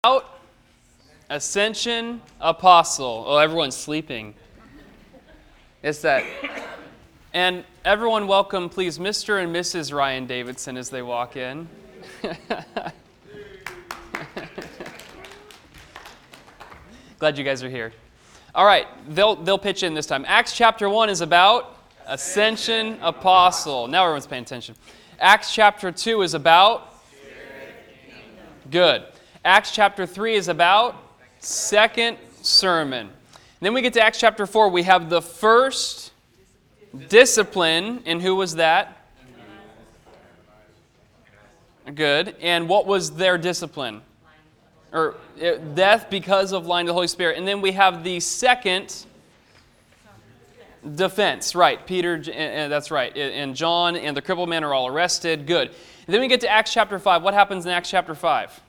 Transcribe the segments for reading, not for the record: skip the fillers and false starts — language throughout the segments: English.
Out, Ascension, Apostle. Oh, everyone's sleeping. It's that. And everyone welcome, please, Mr. and Mrs. Ryan Davidson as they walk in. Glad you guys are here. All right, they'll pitch in this time. Acts chapter 1 is about Ascension, Apostle. Now everyone's paying attention. Acts chapter 2 is about? Good. Acts chapter 3 is about second sermon. Then we get to Acts chapter 4. We have the first discipline. And who was that? Good. And what was their discipline? Or death because of lying to the Holy Spirit. And then we have the second defense. Right. Peter, that's right. And John and the crippled man are all arrested. Good. And then we get to Acts chapter 5. What happens in Acts chapter 5?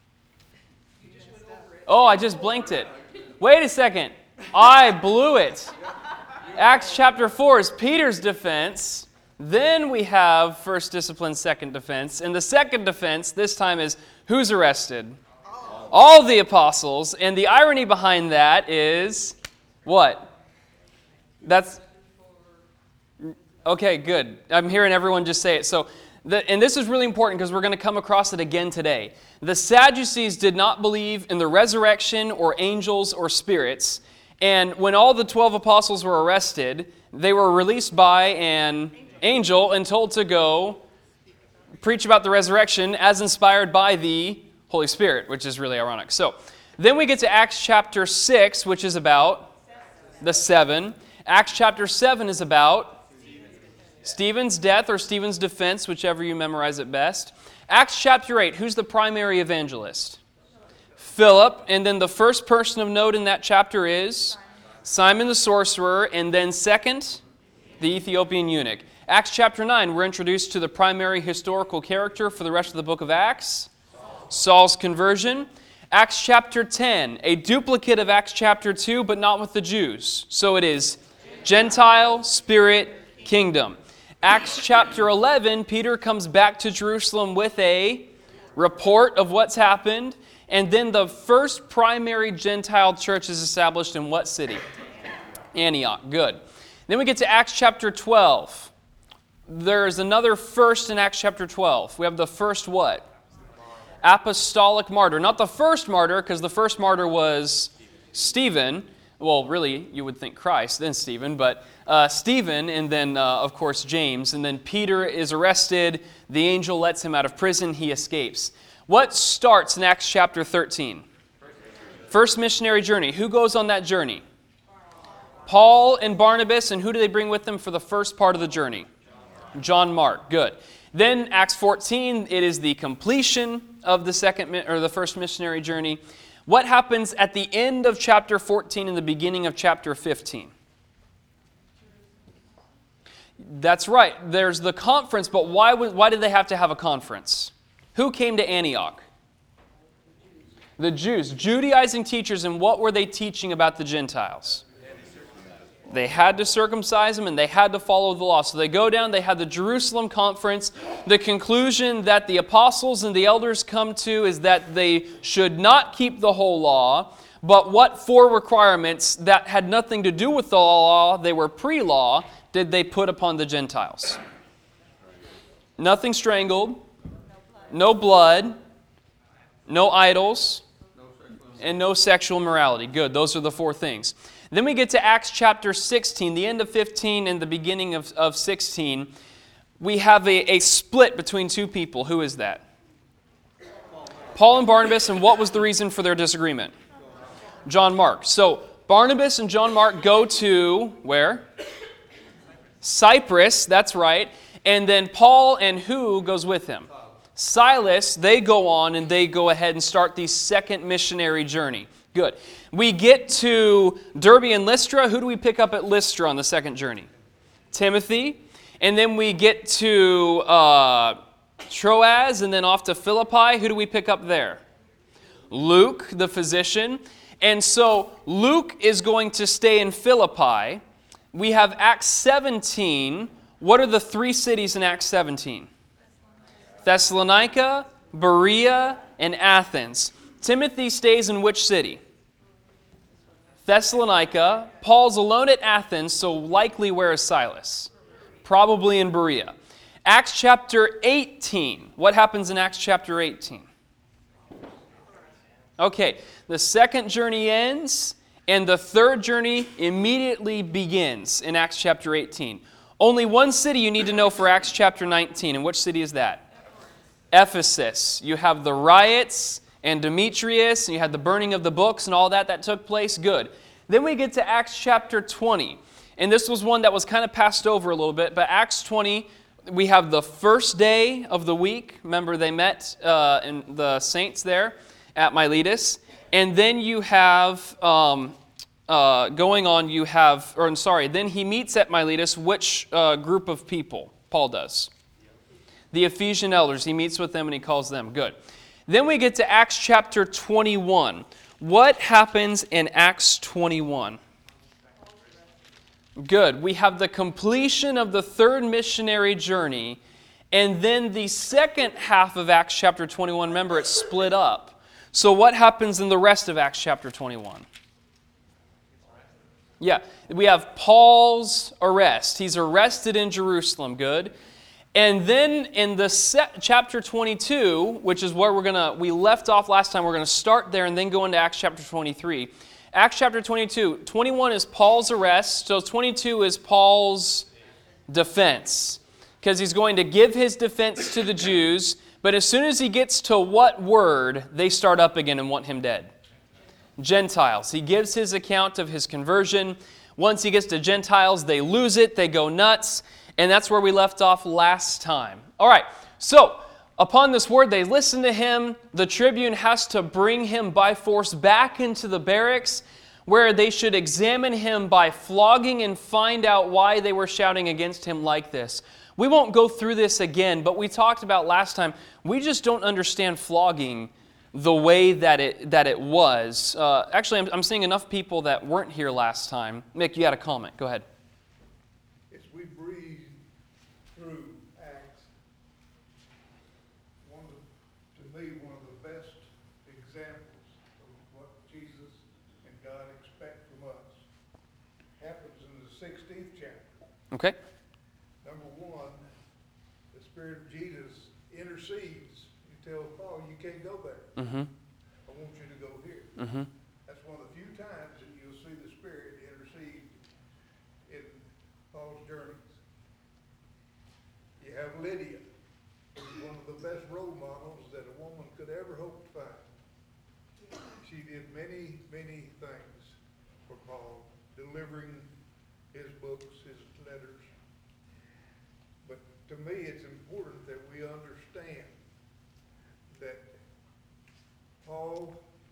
Oh, I just blanked it. Wait a second. I blew it. Acts chapter 4 is Peter's defense. Then we have first discipline, second defense. And the second defense this time is who's arrested? All the apostles. And the irony behind that is what? That's okay, good. I'm hearing everyone just say it. And this is really important because we're going to come across it again today. The Sadducees did not believe in the resurrection or angels or spirits. And when all the 12 apostles were arrested, they were released by an angel and told to go preach about the resurrection as inspired by the Holy Spirit, which is really ironic. So then we get to Acts chapter 6, which is about the 7. Acts chapter 7 is about Stephen's death or Stephen's defense, whichever you memorize it best. Acts chapter 8, who's the primary evangelist? Philip. And then the first person of note in that chapter is Simon the sorcerer. And then second, the Ethiopian eunuch. Acts chapter 9, we're introduced to the primary historical character for the rest of the book of Acts, Saul's conversion. Acts chapter 10, a duplicate of Acts chapter 2, but not with the Jews. So it is Gentile, Spirit, Kingdom. Acts chapter 11, Peter comes back to Jerusalem with a report of what's happened. And then the first primary Gentile church is established in what city? Antioch. Good. Then we get to Acts chapter 12. There's another first in Acts chapter 12. We have the first what? Apostolic martyr. Not the first martyr, because the first martyr was Stephen. Well, really, you would think Christ, then Stephen, but Stephen, and then, of course, James. And then Peter is arrested. The angel lets him out of prison. He escapes. What starts in Acts chapter 13? First missionary journey. Who goes on that journey? Paul and Barnabas, and who do they bring with them for the first part of the journey? John Mark. Good. Then Acts 14, it is the completion of the first missionary journey. What happens at the end of chapter 14 and the beginning of chapter 15? That's right. There's the conference, but why did they have to have a conference? Who came to Antioch? The Jews. Judaizing teachers, and what were they teaching about the Gentiles? They had to circumcise them and they had to follow the law. So they go down, they had the Jerusalem conference. The conclusion that the apostles and the elders come to is that they should not keep the whole law, but what four requirements that had nothing to do with the law, they were pre-law, did they put upon the Gentiles? Nothing strangled, no blood, no idols, and no sexual immorality. Good, those are the four things. Then we get to Acts chapter 16, the end of 15 and the beginning of 16. We have a split between two people. Who is that? Paul and Barnabas, and what was the reason for their disagreement? John Mark. So Barnabas and John Mark go to, where? Cyprus, that's right. And then Paul and who goes with him? Silas, they go on and they go ahead and start the second missionary journey. Good. We get to Derbe and Lystra. Who do we pick up at Lystra on the second journey? Timothy. And then we get to Troas and then off to Philippi. Who do we pick up there? Luke, the physician. And so Luke is going to stay in Philippi. We have Acts 17. What are the three cities in Acts 17? Thessalonica, Berea, and Athens. Timothy stays in which city? Thessalonica. Paul's alone at Athens, so likely where is Silas? Probably in Berea. Acts chapter 18. What happens in Acts chapter 18? Okay, the second journey ends, and the third journey immediately begins in Acts chapter 18. Only one city you need to know for Acts chapter 19, and which city is that? Ephesus. You have the riots and Demetrius, and you had the burning of the books and all that took place. Good. Then we get to Acts chapter 20. And this was one that was kind of passed over a little bit. But Acts 20, we have the first day of the week. Remember, they met in the saints there at Miletus. And then you have, then he meets at Miletus which group of people? Paul does. The Ephesian elders. He meets with them and he calls them. Good. Then we get to Acts chapter 21. What happens in Acts 21? Good. We have the completion of the third missionary journey, and then the second half of Acts chapter 21, remember, it's split up. So what happens in the rest of Acts chapter 21? Yeah, we have Paul's arrest. He's arrested in Jerusalem. Good. And then in the chapter 22, which is where we left off last time, we're going to start there and then go into Acts chapter 23. Acts chapter 22, 21 is Paul's arrest, so 22 is Paul's defense. Because he's going to give his defense to the Jews, but as soon as he gets to what word, they start up again and want him dead. Gentiles. He gives his account of his conversion. Once he gets to Gentiles, they lose it, they go nuts. And that's where we left off last time. All right, so upon this word, they listen to him. The tribune has to bring him by force back into the barracks where they should examine him by flogging and find out why they were shouting against him like this. We won't go through this again, but we talked about last time, we just don't understand flogging the way that it was. Actually, I'm seeing enough people that weren't here last time. Mick, you had a comment. Go ahead. Okay. Number one, the Spirit of Jesus intercedes. You tell Paul, you can't go there. I want you to go here. That's one of the few times that you'll see the Spirit intercede in Paul's journeys. You have Lydia, who's one of the best role models that a woman could ever hope to find. She did many, many things for Paul, delivering his books, his letters. But to me, it's important that we understand that Paul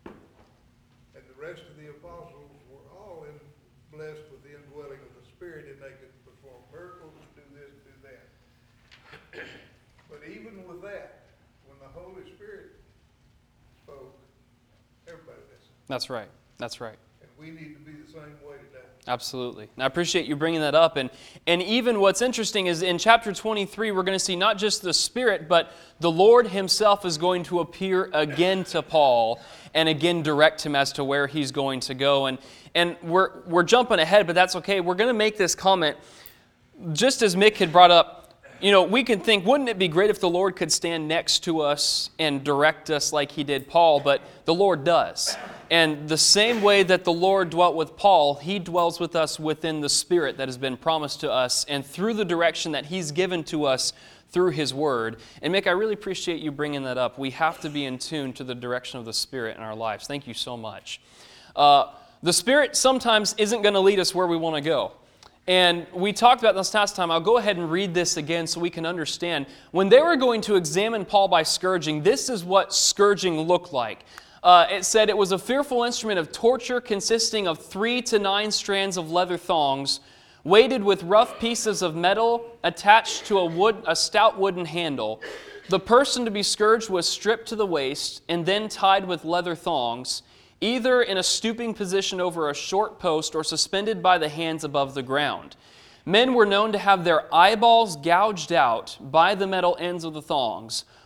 and the rest of the apostles were all blessed with the indwelling of the Spirit, and they could perform miracles, do this, do that. But even with that, when the Holy Spirit spoke, everybody listened. That's right. That's right. And we need to be the same way today. Absolutely. And I appreciate you bringing that up. And even what's interesting is in chapter 23, we're going to see not just the Spirit, but the Lord Himself is going to appear again to Paul and again direct him as to where he's going to go. And we're jumping ahead, but that's okay. We're going to make this comment, just as Mick had brought up, we can think, wouldn't it be great if the Lord could stand next to us and direct us like He did Paul? But the Lord does. And the same way that the Lord dwelt with Paul, He dwells with us within the Spirit that has been promised to us and through the direction that He's given to us through His Word. And Mick, I really appreciate you bringing that up. We have to be in tune to the direction of the Spirit in our lives. Thank you so much. The Spirit sometimes isn't going to lead us where we want to go. And we talked about this last time. I'll go ahead and read this again so we can understand. When they were going to examine Paul by scourging, this is what scourging looked like. It said it was a fearful instrument of torture consisting of 3 to 9 strands of leather thongs, weighted with rough pieces of metal attached to a stout wooden handle. The person to be scourged was stripped to the waist and then tied with leather thongs, either in a stooping position over a short post or suspended by the hands above the ground. Men were known to have their eyeballs gouged out by the metal ends of the thongs,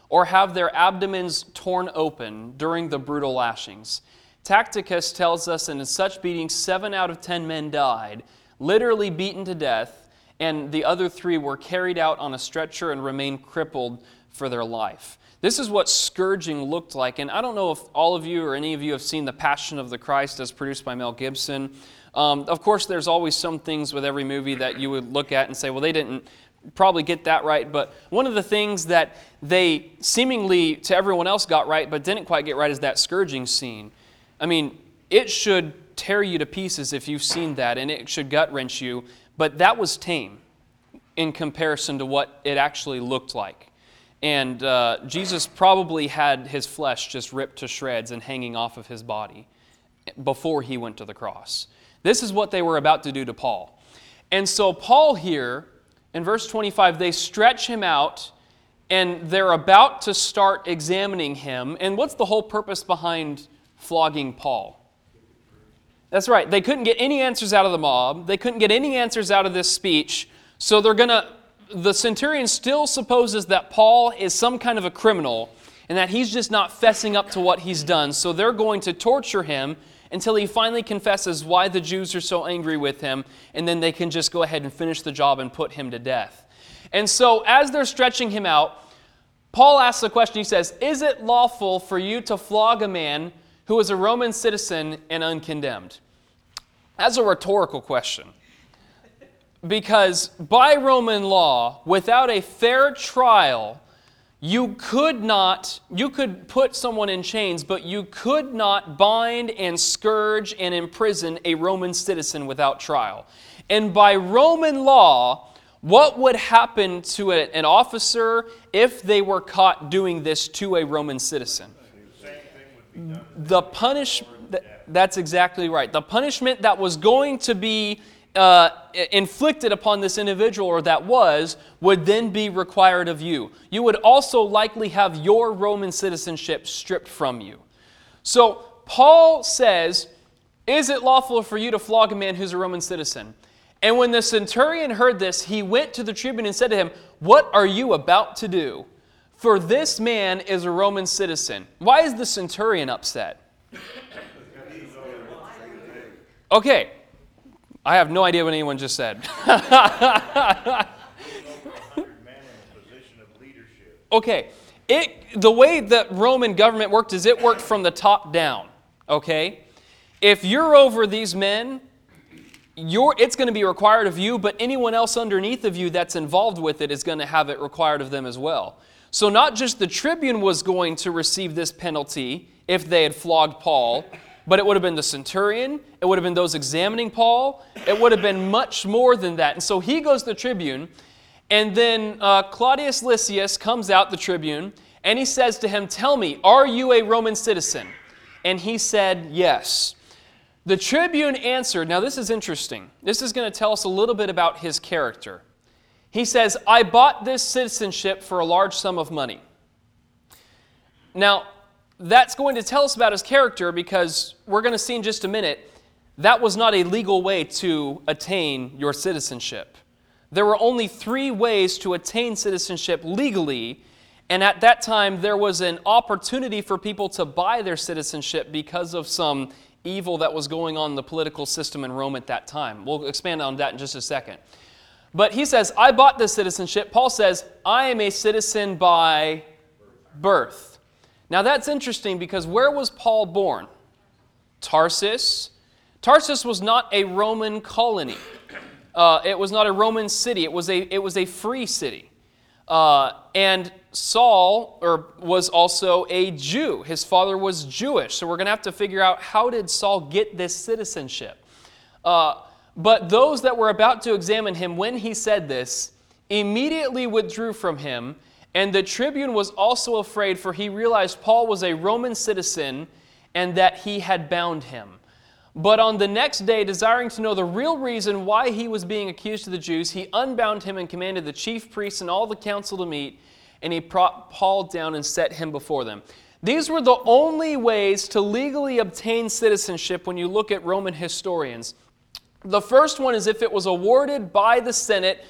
or have their abdomens torn open during the brutal lashings. Tacitus tells us, and in such beatings, 7 out of 10 men died, literally beaten to death, and the other 3 were carried out on a stretcher and remained crippled for their life. This is what scourging looked like, and I don't know if all of you or any of you have seen The Passion of the Christ as produced by Mel Gibson. Of course, there's always some things with every movie that you would look at and say, well, they didn't probably get that right, but one of the things that they seemingly to everyone else got right but didn't quite get right is that scourging scene. I mean, it should tear you to pieces if you've seen that, and it should gut-wrench you, but that was tame in comparison to what it actually looked like. And Jesus probably had his flesh just ripped to shreds and hanging off of his body before he went to the cross. This is what they were about to do to Paul. And so Paul here, in verse 25, they stretch him out, and they're about to start examining him. And what's the whole purpose behind flogging Paul? That's right. They couldn't get any answers out of the mob. They couldn't get any answers out of this speech. So the centurion still supposes that Paul is some kind of a criminal and that he's just not fessing up to what he's done. So they're going to torture him until he finally confesses why the Jews are so angry with him, and then they can just go ahead and finish the job and put him to death. And so as they're stretching him out, Paul asks a question. He says, "Is it lawful for you to flog a man who is a Roman citizen and uncondemned?" That's a rhetorical question. Because by Roman law, without a fair trial, you could put someone in chains, but you could not bind and scourge and imprison a Roman citizen without trial. And by Roman law, what would happen to an officer if they were caught doing this to a Roman citizen? The punishment, that's exactly right. The punishment that was going to be inflicted upon this individual, or that would then be required of you. You would also likely have your Roman citizenship stripped from you. So Paul says, "Is it lawful for you to flog a man who's a Roman citizen?" And when the centurion heard this, he went to the tribune and said to him, "What are you about to do? For this man is a Roman citizen." Why is the centurion upset? Okay. I have no idea what anyone just said. Okay. The way that Roman government worked is it worked from the top down. Okay? If you're over these men, it's going to be required of you, but anyone else underneath of you that's involved with it is going to have it required of them as well. So not just the tribune was going to receive this penalty if they had flogged Paul, but it would have been the centurion, it would have been those examining Paul, it would have been much more than that. And so he goes to the tribune, and then Claudius Lysias comes out, the tribune, and he says to him, "Tell me, are you a Roman citizen?" And he said, "Yes." The tribune answered, now this is interesting. This is going to tell us a little bit about his character. He says, "I bought this citizenship for a large sum of money." Now, that's going to tell us about his character, because we're going to see in just a minute, that was not a legal way to attain your citizenship. There were only 3 ways to attain citizenship legally, and at that time there was an opportunity for people to buy their citizenship because of some evil that was going on in the political system in Rome at that time. We'll expand on that in just a second. But he says, "I bought this citizenship." Paul says, "I am a citizen by birth." Now that's interesting, because where was Paul born? Tarsus. Tarsus was not a Roman colony. It was not a Roman city. It was a free city. And Saul was also a Jew. His father was Jewish. So we're going to have to figure out, how did Saul get this citizenship? But those that were about to examine him when he said this immediately withdrew from him. And the tribune was also afraid, for he realized Paul was a Roman citizen and that he had bound him. But on the next day, desiring to know the real reason why he was being accused to the Jews, he unbound him and commanded the chief priests and all the council to meet, and he brought Paul down and set him before them. These were the only ways to legally obtain citizenship when you look at Roman historians. The first one is if it was awarded by the Senate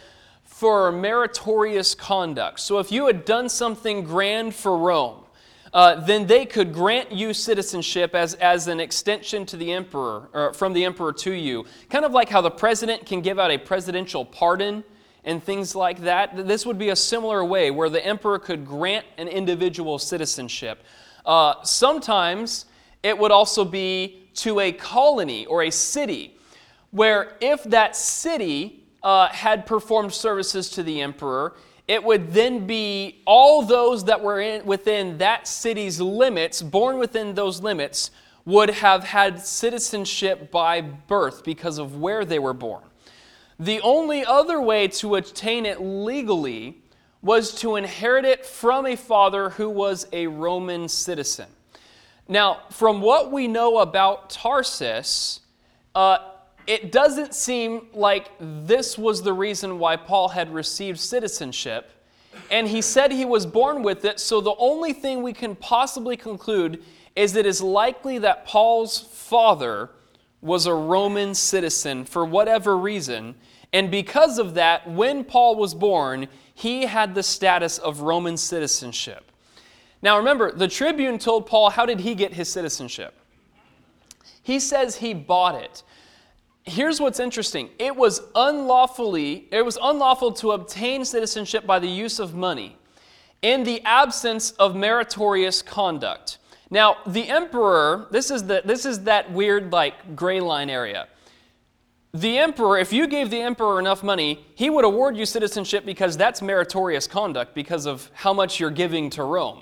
for meritorious conduct. So if you had done something grand for Rome, then they could grant you citizenship as an extension to the emperor, or from the emperor to you. Kind of like how the president can give out a presidential pardon and things like that. This would be a similar way where the emperor could grant an individual citizenship. Sometimes it would also be to a colony or a city, where if that city had performed services to the emperor, it would then be all those that were within that city's limits, born within those limits, would have had citizenship by birth because of where they were born. The only other way to attain it legally was to inherit it from a father who was a Roman citizen. Now, from what we know about Tarsus, it doesn't seem like this was the reason why Paul had received citizenship. And he said he was born with it, so the only thing we can possibly conclude is it is likely that Paul's father was a Roman citizen for whatever reason. And because of that, when Paul was born, he had the status of Roman citizenship. Now remember, the tribune told Paul, how did he get his citizenship? He says he bought it. Here's what's interesting. It was unlawful to obtain citizenship by the use of money in the absence of meritorious conduct. Now, the emperor, this is that weird gray line area. The emperor, if you gave the emperor enough money, he would award you citizenship because that's meritorious conduct because of how much you're giving to Rome.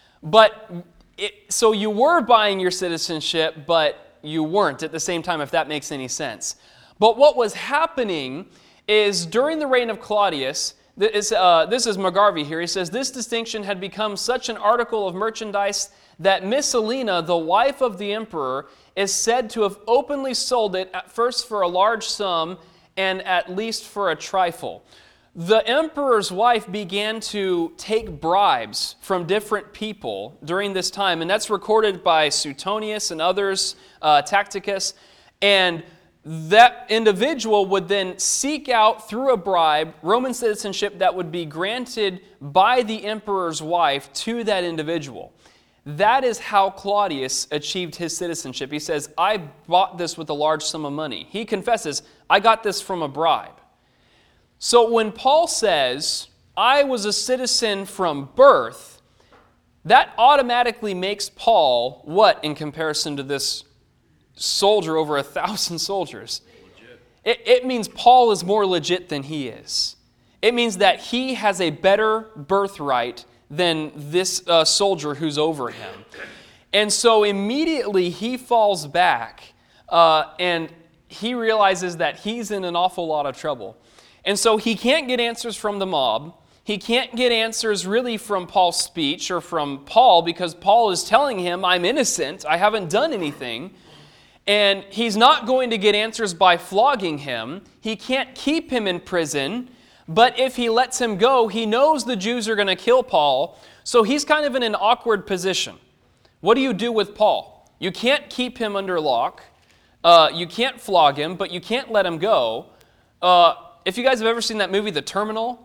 So you were buying your citizenship, but you weren't at the same time, if that makes any sense. But what was happening is during the reign of Claudius, this is McGarvey here, he says, this distinction had become such an article of merchandise that Messalina, the wife of the emperor, is said to have openly sold it at first for a large sum and at least for a trifle. The emperor's wife began to take bribes from different people during this time, and that's recorded by Suetonius and others, Tacitus, and that individual would then seek out through a bribe Roman citizenship that would be granted by the emperor's wife to that individual. That is how Claudius achieved his citizenship. He says, I bought this with a large sum of money. He confesses, I got this from a bribe. So when Paul says, I was a citizen from birth, that automatically makes Paul what in comparison to this soldier over 1,000 soldiers? It means Paul is more legit than he is. It means that he has a better birthright than this soldier who's over him. And so immediately he falls back and he realizes that he's in an awful lot of trouble. And so he can't get answers from the mob. He can't get answers really from Paul's speech or from Paul because Paul is telling him, I'm innocent, I haven't done anything. And he's not going to get answers by flogging him. He can't keep him in prison. But if he lets him go, he knows the Jews are going to kill Paul. So he's kind of in an awkward position. What do you do with Paul? You can't keep him under lock. You can't flog him, but you can't let him go. If you guys have ever seen that movie, The Terminal,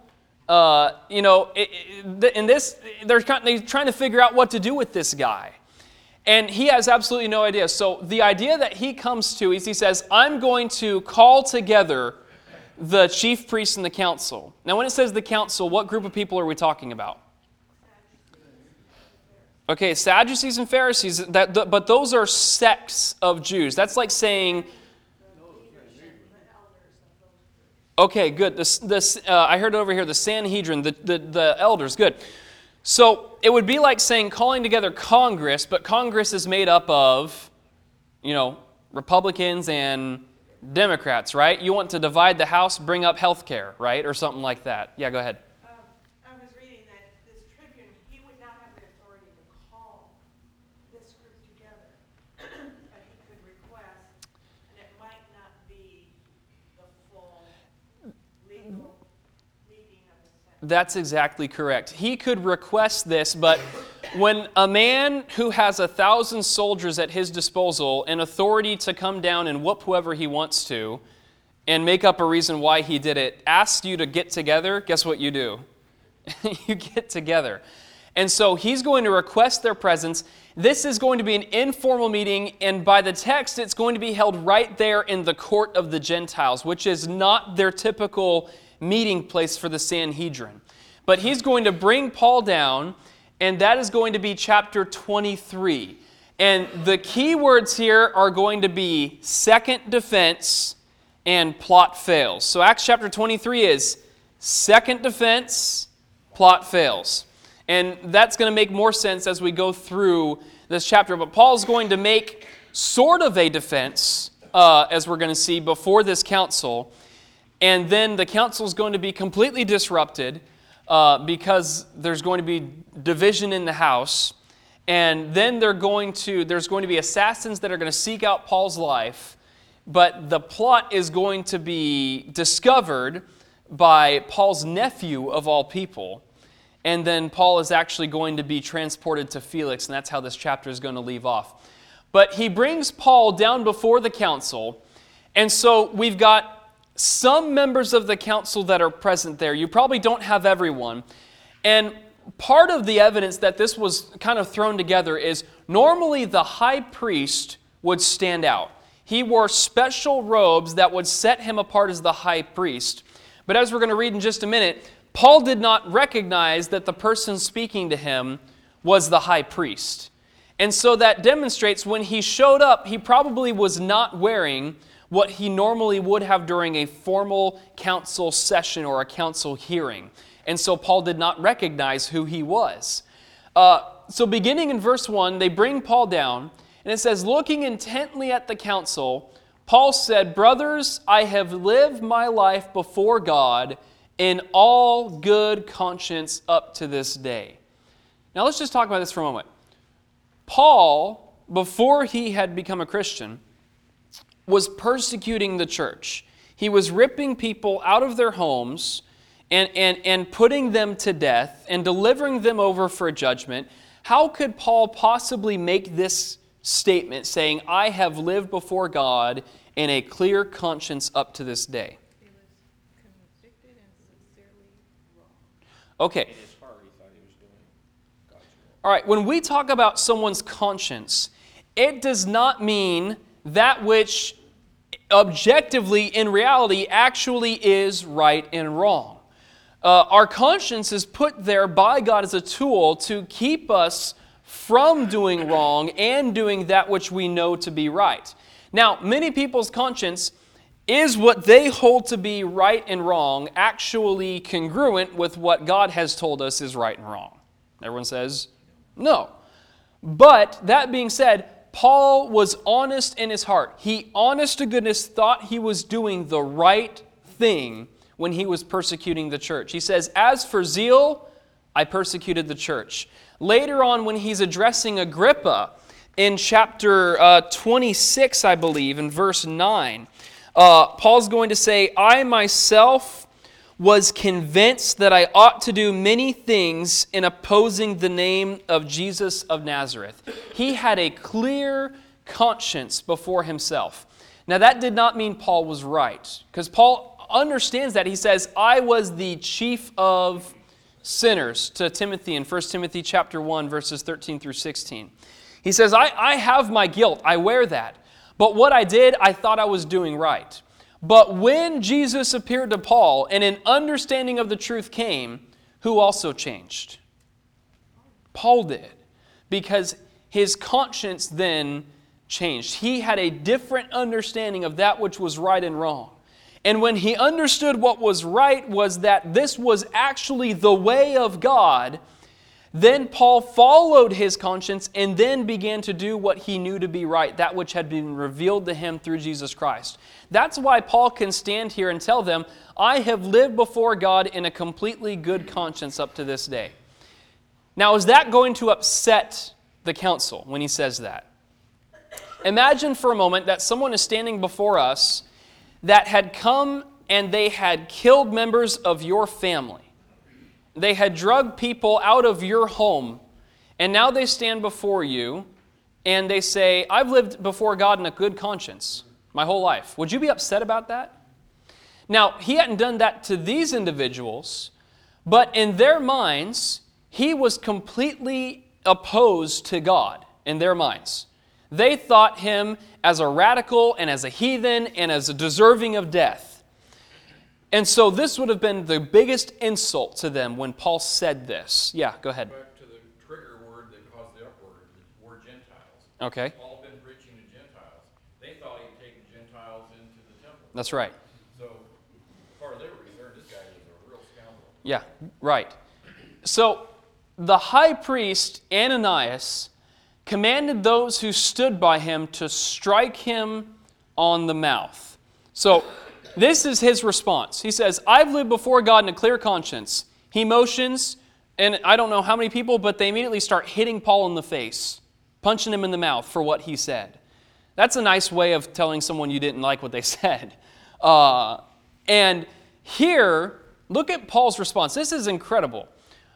in this, they're trying to figure out what to do with this guy. And he has absolutely no idea. So the idea that he comes to is he says, I'm going to call together the chief priests and the council. Now when it says the council, what group of people are we talking about? Okay, Sadducees and Pharisees, but those are sects of Jews. That's like saying... Okay, good. I heard over here, the Sanhedrin, the elders, good. So it would be like saying calling together Congress, but Congress is made up of, Republicans and Democrats, right? You want to divide the House, bring up health care, right? Or something like that. Yeah, go ahead. I was reading that this tribune, he would not have the authority to call this group together, but he could request, and it might not be the full legal meeting of the Senate. That's exactly correct. He could request this, but when a man who has 1,000 soldiers at his disposal and authority to come down and whoop whoever he wants to, and make up a reason why he did it, asks you to get together, guess what you do? You get together. And so he's going to request their presence. This is going to be an informal meeting, and by the text, it's going to be held right there in the court of the Gentiles, which is not their typical meeting place for the Sanhedrin. But he's going to bring Paul down, and that is going to be chapter 23. And the key words here are going to be second defense and plot fails. So Acts chapter 23 is second defense, plot fails. And that's going to make more sense as we go through this chapter. But Paul's going to make sort of a defense, as we're going to see, before this council. And then the council is going to be completely disrupted because there's going to be division in the house. And then there's going to be assassins that are going to seek out Paul's life. But the plot is going to be discovered by Paul's nephew of all people. And then Paul is actually going to be transported to Felix, and that's how this chapter is going to leave off. But he brings Paul down before the council, and so we've got some members of the council that are present there. You probably don't have everyone. And part of the evidence that this was kind of thrown together is normally the high priest would stand out. He wore special robes that would set him apart as the high priest. But as we're going to read in just a minute, Paul did not recognize that the person speaking to him was the high priest. And so that demonstrates when he showed up, he probably was not wearing what he normally would have during a formal council session or a council hearing. And so Paul did not recognize who he was. So beginning in verse 1, they bring Paul down, and it says, looking intently at the council, Paul said, "Brothers, I have lived my life before God in all good conscience up to this day." Now let's just talk about this for a moment. Paul, before he had become a Christian, was persecuting the church. He was ripping people out of their homes and putting them to death and delivering them over for judgment. How could Paul possibly make this statement saying, "I have lived before God in a clear conscience up to this day"? Okay. In his heart, he thought he was doing God's will. All right, when we talk about someone's conscience, it does not mean that which objectively, in reality, actually is right and wrong. Our conscience is put there by God as a tool to keep us from doing wrong and doing that which we know to be right. Now, many people's conscience is what they hold to be right and wrong actually congruent with what God has told us is right and wrong? Everyone says no. But that being said, Paul was honest in his heart. He, honest to goodness, thought he was doing the right thing when he was persecuting the church. He says, "As for zeal, I persecuted the church." Later on, when he's addressing Agrippa in chapter 26, I believe, in verse 9, Paul's going to say, "I myself was convinced that I ought to do many things in opposing the name of Jesus of Nazareth." He had a clear conscience before himself. Now that did not mean Paul was right, because Paul understands that. He says, "I was the chief of sinners," to Timothy in 1 Timothy chapter 1, verses 13 through 16. He says, I have my guilt, I wear that. But what I did, I thought I was doing right. But when Jesus appeared to Paul and an understanding of the truth came, who also changed? Paul did. Because his conscience then changed. He had a different understanding of that which was right and wrong. And when he understood what was right was that this was actually the way of God, then Paul followed his conscience and then began to do what he knew to be right, that which had been revealed to him through Jesus Christ. That's why Paul can stand here and tell them, "I have lived before God in a completely good conscience up to this day." Now, is that going to upset the council when he says that? Imagine for a moment that someone is standing before us that had come and they had killed members of your family. They had drugged people out of your home, and now they stand before you and they say, "I've lived before God in a good conscience my whole life." Would you be upset about that? Now, he hadn't done that to these individuals, but in their minds, he was completely opposed to God in their minds. They thought him as a radical and as a heathen and as a deserving of death. And so this would have been the biggest insult to them when Paul said this. Yeah, go ahead. Back to the trigger word that caused the uproar, the word Gentiles. Okay. Paul been preaching to Gentiles. They thought he'd taken Gentiles into the temple. That's right. So, as far as they were concerned, this guy was a real scoundrel. Yeah, right. So the high priest, Ananias, commanded those who stood by him to strike him on the mouth. So this is his response. He says, I've lived before God in a clear conscience. He motions, and I don't know how many people, but they immediately start hitting Paul in the face, punching him in the mouth for what he said. That's a nice way of telling someone you didn't like what they said. And here, look at Paul's response. This is incredible.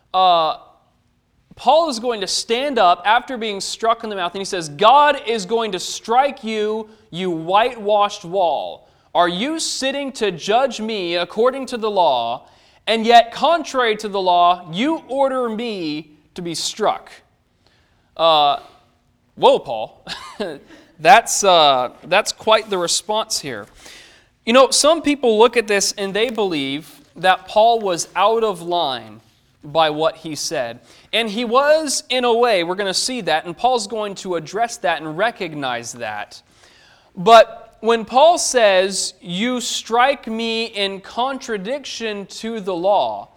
Paul is going to stand up after being struck in the mouth, and he says, God is going to strike you, you whitewashed wall. Are you sitting to judge me according to the law, and yet contrary to the law, you order me to be struck? Whoa, Paul. That's quite the response here. You know, some people look at this and they believe that Paul was out of line by what he said. And he was, in a way, we're going to see that, and Paul's going to address that and recognize that. But when Paul says, you strike me in contradiction to the law,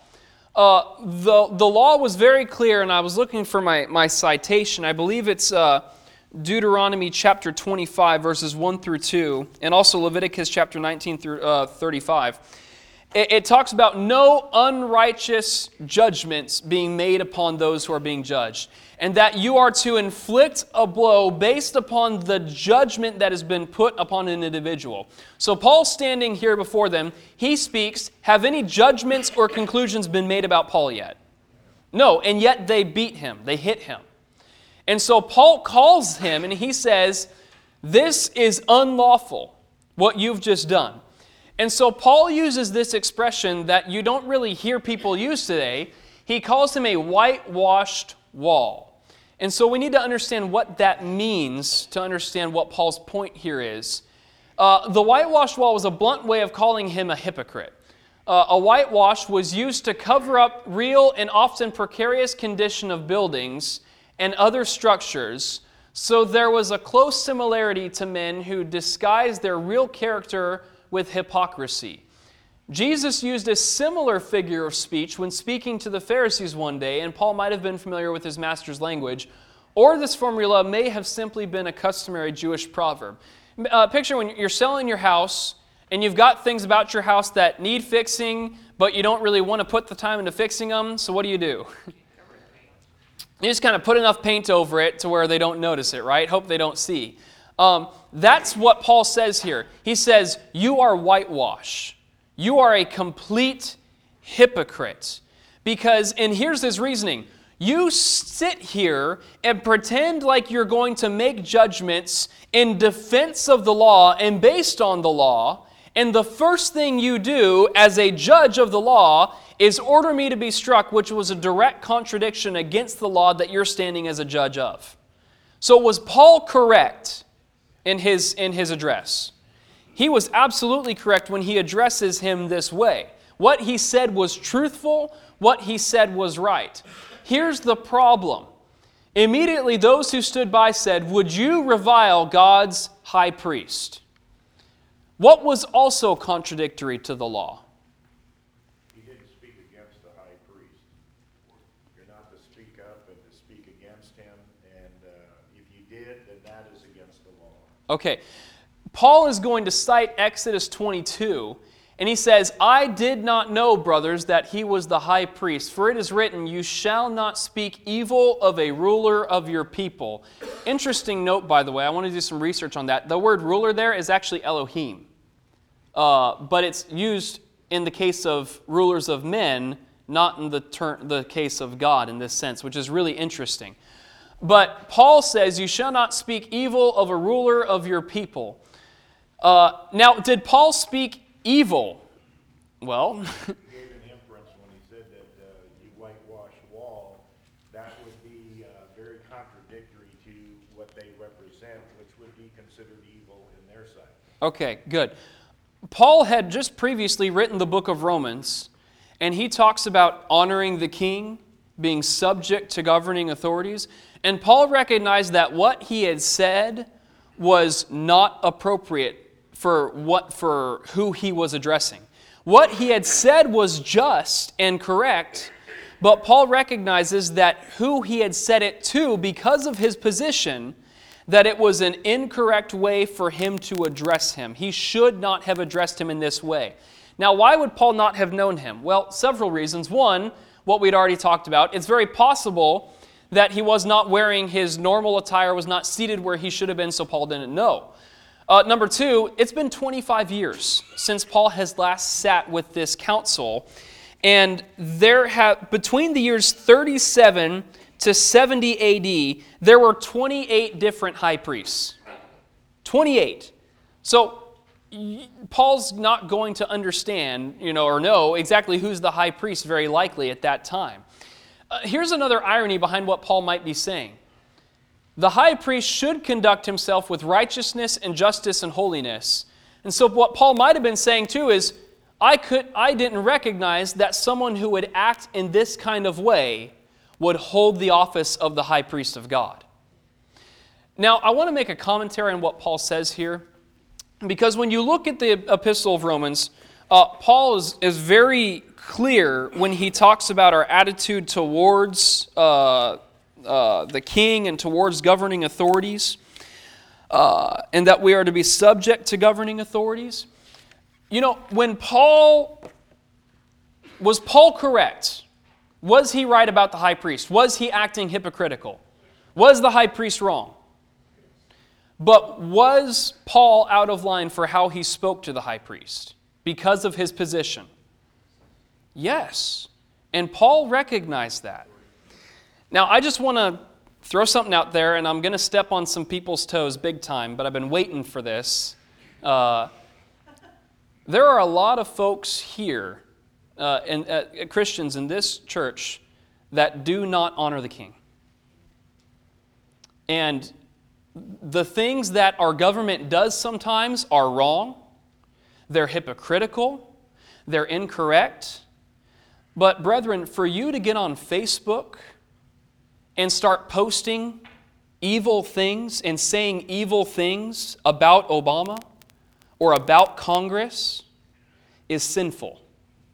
the law was very clear, and I was looking for my citation. I believe it's Deuteronomy chapter 25, verses 1 through 2, and also Leviticus chapter 19 through 35. It talks about no unrighteous judgments being made upon those who are being judged, and that you are to inflict a blow based upon the judgment that has been put upon an individual. So Paul standing here before them, he speaks, have any judgments or conclusions been made about Paul yet? No, and yet they beat him, they hit him. And so Paul calls him and he says, this is unlawful, what you've just done. And so Paul uses this expression that you don't really hear people use today. He calls him a whitewashed wall. And so we need to understand what that means to understand what Paul's point here is. The whitewashed wall was a blunt way of calling him a hypocrite. A whitewash was used to cover up real and often precarious condition of buildings and other structures. So there was a close similarity to men who disguised their real character with hypocrisy. Jesus used a similar figure of speech when speaking to the Pharisees one day, and Paul might have been familiar with his master's language, or this formula may have simply been a customary Jewish proverb. Picture when you're selling your house, and you've got things about your house that need fixing, but you don't really want to put the time into fixing them, so what do? You just kind of put enough paint over it to where they don't notice it, right? Hope they don't see. That's what Paul says here. He says, you are whitewash. You are a complete hypocrite. Because, and here's his reasoning, you sit here and pretend like you're going to make judgments in defense of the law and based on the law, and the first thing you do as a judge of the law is order me to be struck, which was a direct contradiction against the law that you're standing as a judge of. So was Paul correct in his address? He was absolutely correct when he addresses him this way. What he said was truthful. What he said was right. Here's the problem. Immediately those who stood by said, would you revile God's high priest? What was also contradictory to the law? He didn't speak against the high priest. You're not to speak up and to speak against him, and if you did, then that is against the law. Okay, Paul is going to cite Exodus 22, and he says, I did not know, brothers, that he was the high priest, for it is written, you shall not speak evil of a ruler of your people. Interesting note, by the way, I want to do some research on that. The word ruler there is actually Elohim, but it's used in the case of rulers of men, not in the case of God in this sense, which is really interesting. But Paul says, you shall not speak evil of a ruler of your people. Now, did Paul speak evil Well, He gave an inference when he said that you whitewash wall. That would be very contradictory to what they represent, which would be considered evil in their sight. okay, good. Paul had just previously written the book of Romans, and he talks about honoring the king, being subject to governing authorities. And Paul recognized that what he had said was not appropriate for who he was addressing. What he had said was just and correct, but Paul recognizes that who he had said it to, because of his position, that it was an incorrect way for him to address him. He should not have addressed him in this way. Now, why would Paul not have known him? Well, several reasons. One, what we'd already talked about. It's very possible that he was not wearing his normal attire, was not seated where he should have been, so Paul didn't know. Number two, it's been 25 years since Paul has last sat with this council, and between the years 37 to 70 AD, there were 28 different high priests. 28. So Paul's not going to understand, or know exactly who's the high priest very likely at that time. Here's another irony behind what Paul might be saying. The high priest should conduct himself with righteousness and justice and holiness. And so what Paul might have been saying too is, I didn't recognize that someone who would act in this kind of way would hold the office of the high priest of God. Now, I want to make a commentary on what Paul says here, because when you look at the Epistle of Romans, Paul is very clear when he talks about our attitude towards the king and towards governing authorities, and that we are to be subject to governing authorities. Was Paul correct? Was he right about the high priest? Was he acting hypocritical? Was the high priest wrong? But was Paul out of line for how he spoke to the high priest because of his position? Yes. And Paul recognized that. Now, I just want to throw something out there, and I'm going to step on some people's toes big time, but I've been waiting for this. There are a lot of folks here, Christians in this church, that do not honor the king. And the things that our government does sometimes are wrong. They're hypocritical. They're incorrect. But brethren, for you to get on Facebook and start posting evil things and saying evil things about Obama or about Congress is sinful.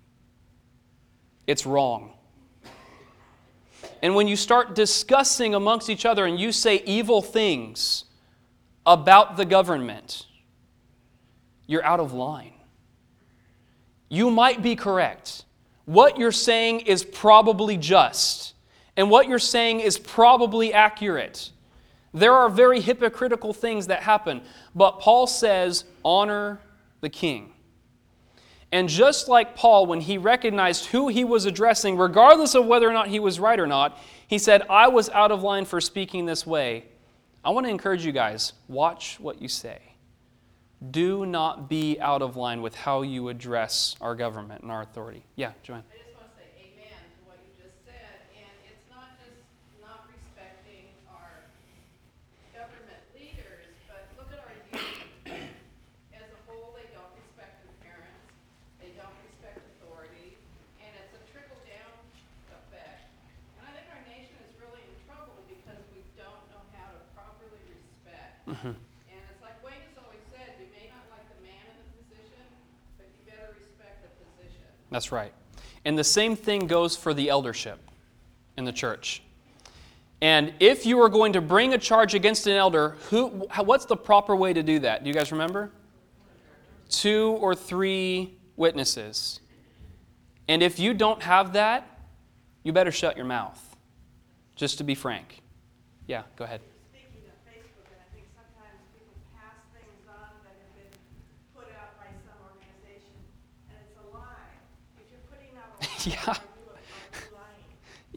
It's wrong. And when you start discussing amongst each other and you say evil things about the government, you're out of line. You might be correct. What you're saying is probably just, and what you're saying is probably accurate. There are very hypocritical things that happen, but Paul says, honor the king. And just like Paul, when he recognized who he was addressing, regardless of whether or not he was right or not, he said, I was out of line for speaking this way. I want to encourage you guys, watch what you say. Do not be out of line with how you address our government and our authority. Yeah, Joanne. I just want to say amen to what you just said. And it's not just not respecting our government leaders, but look at our youth. As a whole, they don't respect their parents. They don't respect authority. And it's a trickle-down effect. And I think our nation is really in trouble because we don't know how to properly respect. Mm-hmm. And it's like Wayne has always said, you may not like the man in the position, but you better respect the position. That's right. And the same thing goes for the eldership in the church. And if you are going to bring a charge against an elder, what's the proper way to do that? Do you guys remember? 2 or 3 witnesses. And if you don't have that, you better shut your mouth. Just to be frank. Yeah, go ahead. Speaking of Facebook, and I think sometimes people pass things on that have been put out by some organization, and it's a lie. If you're putting out a lie, Yeah. are you lying? Yeah.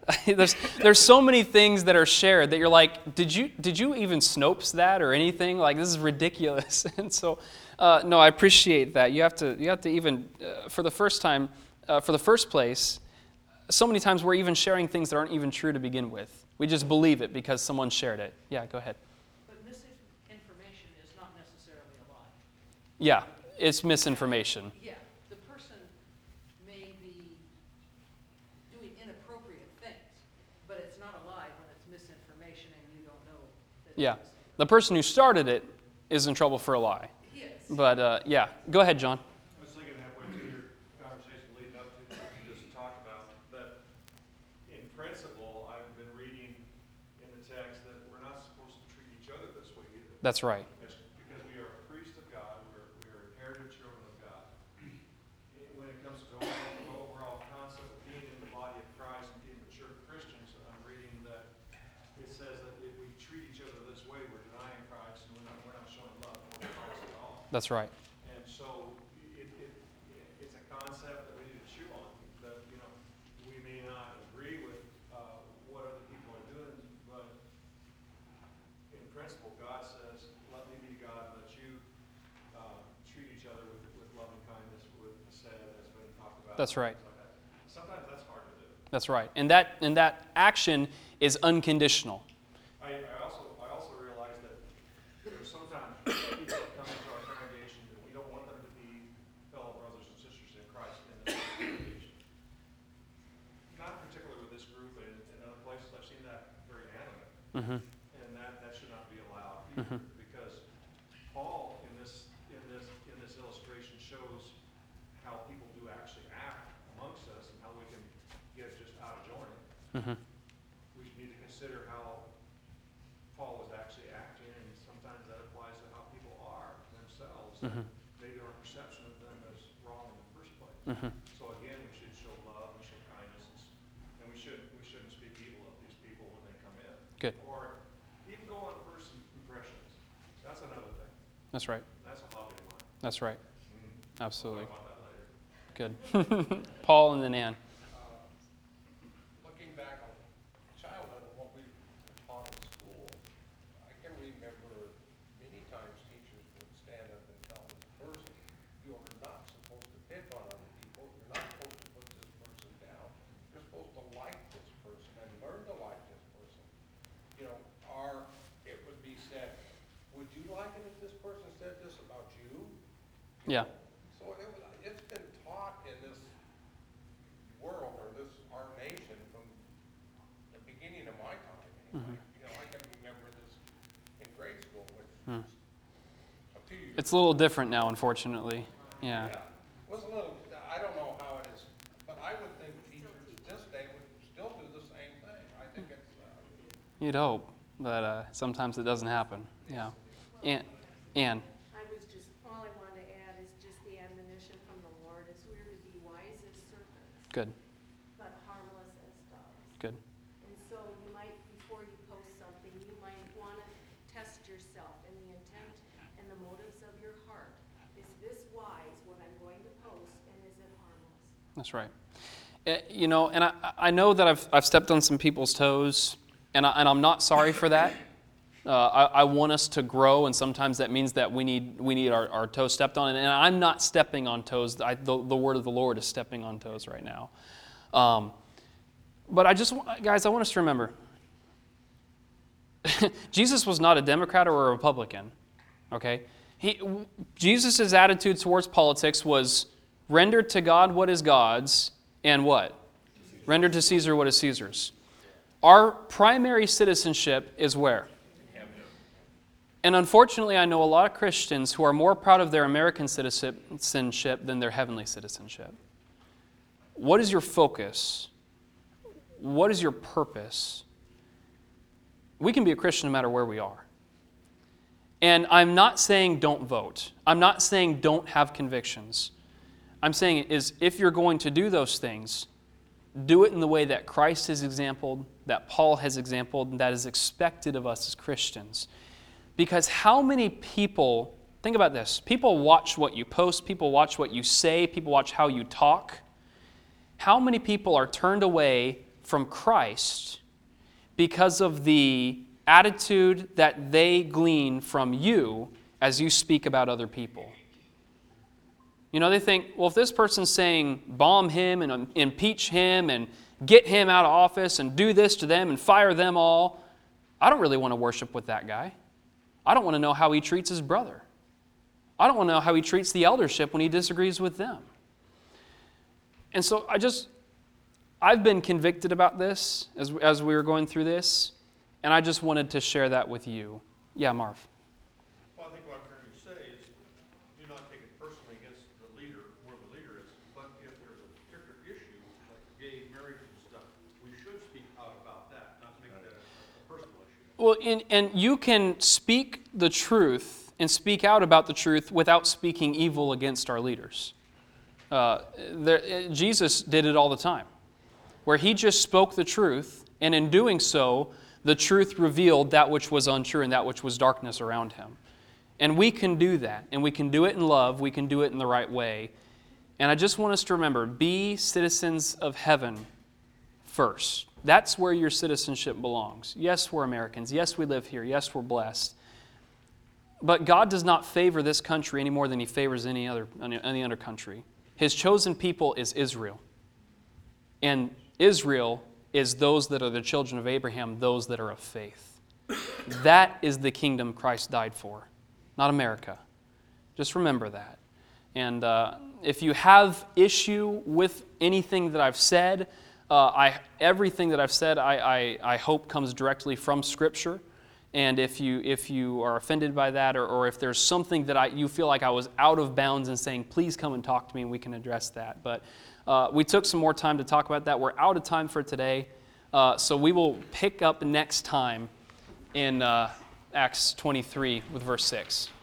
there's so many things that are shared that you're like, did you even Snopes that or anything? Like, this is ridiculous. And so, no, I appreciate that. You have to even for the first place, so many times we're even sharing things that aren't even true to begin with. We just believe it because someone shared it. Yeah, go ahead. But misinformation is not necessarily a lie. Yeah, it's misinformation. Yeah, the person may be doing inappropriate things, but it's not a lie when it's misinformation and you don't know that Yeah, it is. the person who started it is in trouble for a lie. Yes. But yeah, go ahead, John. I was thinking halfway through your conversation leading up to what you just talked about, that in principle, I've been reading in the text that we're not supposed to treat each other this way either. That's right. Because we are a priest of God, we are inherited children of God. When it comes to the overall concept of being in the body of Christ and being mature Christians, I'm reading that it says that if we treat each other this way, we're denying Christ and we're not showing love for Christ at all. That's right. And so it's a concept that we need to chew on, that, we may not agree with what other people are doing, but in principle, God says, let me be God, let you treat each other with loving kindness, with the has been talked about. That's right. Things like that. Sometimes that's hard to do. That's right. And that action is unconditional. I also realize that there's sometimes people that come into our congregation that we don't want them to be fellow brothers and sisters in Christ in this congregation. Not particularly with this group, but in other places I've seen that very adamant. Mm-hmm. And that should not be allowed either, because Paul in this illustration shows how people do actually act amongst us and how we can get just out of joint. Mm-hmm. We need to consider how Paul was actually acting, and sometimes that applies to how people are themselves. Mhm. Maybe our perception of them is wrong in the first place. Mm-hmm. So again, we should show love, we show kindness, and we shouldn't speak evil of these people when they come in. Good. Or even go on first impressions. That's another thing. That's right. That's a hobby of mine. That's right. Mm-hmm. Absolutely. Talk about that later. Good. Paul and then Ann. Looking back on childhood and what we were taught in school, I can remember many times teachers would stand up and tell this person, you are not supposed to pick on other people, you're not supposed to put this person down, you're supposed to like this person and learn to like this person. Or it would be said, would you like it if this person said this about you? Yeah. So it's been taught in this world or our nation from the beginning of my time. Anyway. I can remember this in grade school, which was a few years. It's a little different now, unfortunately. Yeah. It was a little. I don't know how it is, but I would think teachers this day would still do the same thing. I think it's. You'd hope, but sometimes it doesn't happen. Yeah. Ann. All I want to add is just the admonition from the Lord is we're to be wise as serpents, Good. but harmless as doves. Good. And so you might, before you post something, you might want to test yourself in the intent and the motives of your heart. Is this wise, what I'm going to post, and is it harmless? That's right. And I know that I've stepped on some people's toes, and I'm not sorry for that. I want us to grow, and sometimes that means that we need our toes stepped on. And I'm not stepping on toes. The word of the Lord is stepping on toes right now. But guys, I want us to remember, Jesus was not a Democrat or a Republican. Okay, Jesus' attitude towards politics was render to God what is God's, and what? Render to Caesar what is Caesar's. Our primary citizenship is where? And unfortunately, I know a lot of Christians who are more proud of their American citizenship than their heavenly citizenship. What is your focus? What is your purpose? We can be a Christian no matter where we are. And I'm not saying don't vote. I'm not saying don't have convictions. I'm saying is if you're going to do those things, do it in the way that Christ has exampled, that Paul has exampled, and that is expected of us as Christians. Because how many people, think about this, people watch what you post, people watch what you say, people watch how you talk. How many people are turned away from Christ because of the attitude that they glean from you as you speak about other people. You know, they think, well, if this person's saying bomb him and impeach him and get him out of office and do this to them and fire them all, I don't really want to worship with that guy. I don't want to know how he treats his brother. I don't want to know how he treats the eldership when he disagrees with them. And so I've been convicted about this as we were going through this, and I just wanted to share that with you. Yeah, Marv. Well, I think what I'm trying to say is, do not take it personally against the leader, where the leader is, but if there's a particular issue, like gay marriage and stuff, we should speak out about that, not to make that a personal issue. Well, and you can speak the truth and speak out about the truth without speaking evil against our leaders. Jesus did it all the time, where he just spoke the truth, and in doing so, the truth revealed that which was untrue and that which was darkness around him. And we can do that, and we can do it in love, we can do it in the right way. And I just want us to remember, be citizens of heaven first. That's where your citizenship belongs. Yes, we're Americans. Yes, we live here. Yes, we're blessed. But God does not favor this country any more than he favors any other country. His chosen people is Israel. And Israel is those that are the children of Abraham, those that are of faith. That is the kingdom Christ died for, not America. Just remember that. And if you have issue with anything that I've said, everything that I've said, I hope comes directly from Scripture. And if you are offended by that, or if there's something that you feel like I was out of bounds in saying, please come and talk to me and we can address that. But we took some more time to talk about that. We're out of time for today. So we will pick up next time in Acts 23 with verse 6.